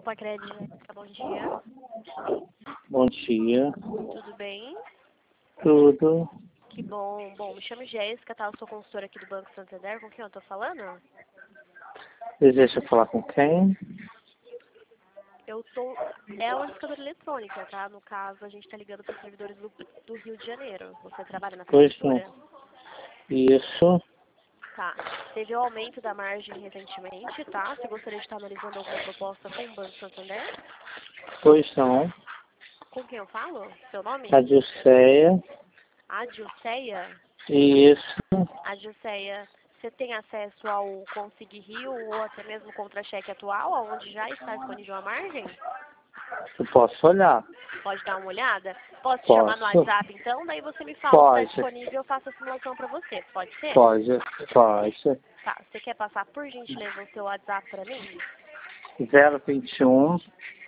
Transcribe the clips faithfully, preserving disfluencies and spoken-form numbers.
Pacred, bom dia. Bom dia. Tudo bem? Tudo. Que bom. Bom, me chamo Jéssica, tá? Eu sou consultora aqui do Banco Santander. Com quem eu tô falando? Deseja falar com quem? Eu tô... É uma indicadora eletrônica, tá? No caso, a gente tá ligando para os servidores do, do Rio de Janeiro. Você trabalha na Pois prefeitura? não. Isso. Tá. Teve o aumento da margem recentemente, tá? Você gostaria de estar analisando alguma proposta com o Banco Santander? Pois não. Com quem eu falo? Seu nome? A Dilceia. Adilceia? Isso. Adilceia, você tem acesso ao Consig Rio ou até mesmo contra-cheque atual, onde já está disponível a margem? Eu posso olhar. Pode dar uma olhada? Posso te chamar no Posso. WhatsApp então? Daí você me fala se Pode. está disponível e eu faço a simulação para você. Pode ser? Pode. Pode. Tá. Você quer passar por gentileza o seu WhatsApp para mim? zero vinte e um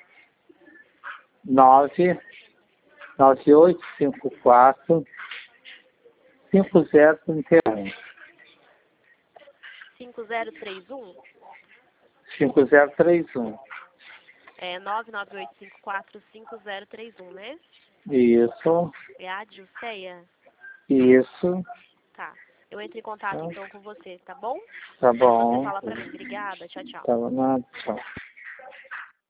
nove nove oito cinco quatro cinco zero trinta e um cinco zero três um? cinco zero três um. É nove nove oito cinco quatro cinco zero três um, né? Isso. É a Adilceia? Isso. Tá. Eu entro em contato então com você, tá bom? Tá Daí você bom. fala pra mim. Obrigada. Tchau, tchau. Tá bom. Tchau.